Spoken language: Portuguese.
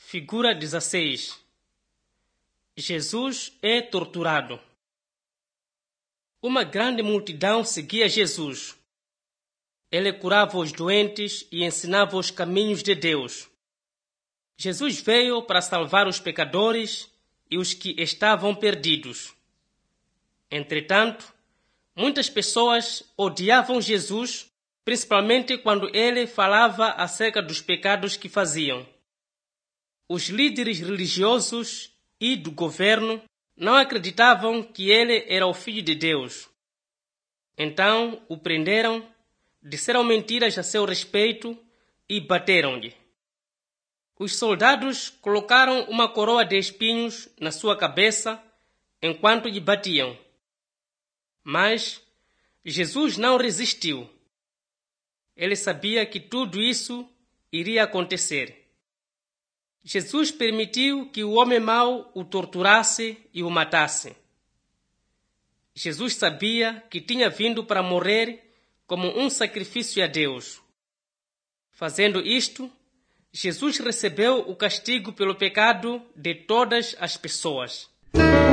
Figura 16. Jesus é torturado. Uma grande multidão seguia Jesus. Ele curava os doentes e ensinava os caminhos de Deus. Jesus veio para salvar os pecadores e os que estavam perdidos. Entretanto, muitas pessoas odiavam Jesus, principalmente quando ele falava acerca dos pecados que faziam. Os líderes religiosos e do governo não acreditavam que ele era o Filho de Deus. Então o prenderam, disseram mentiras a seu respeito e bateram-lhe. Os soldados colocaram uma coroa de espinhos na sua cabeça enquanto lhe batiam. Mas Jesus não resistiu. Ele sabia que tudo isso iria acontecer. Jesus permitiu que o homem mau o torturasse e o matasse. Jesus sabia que tinha vindo para morrer como um sacrifício a Deus. Fazendo isto, Jesus recebeu o castigo pelo pecado de todas as pessoas.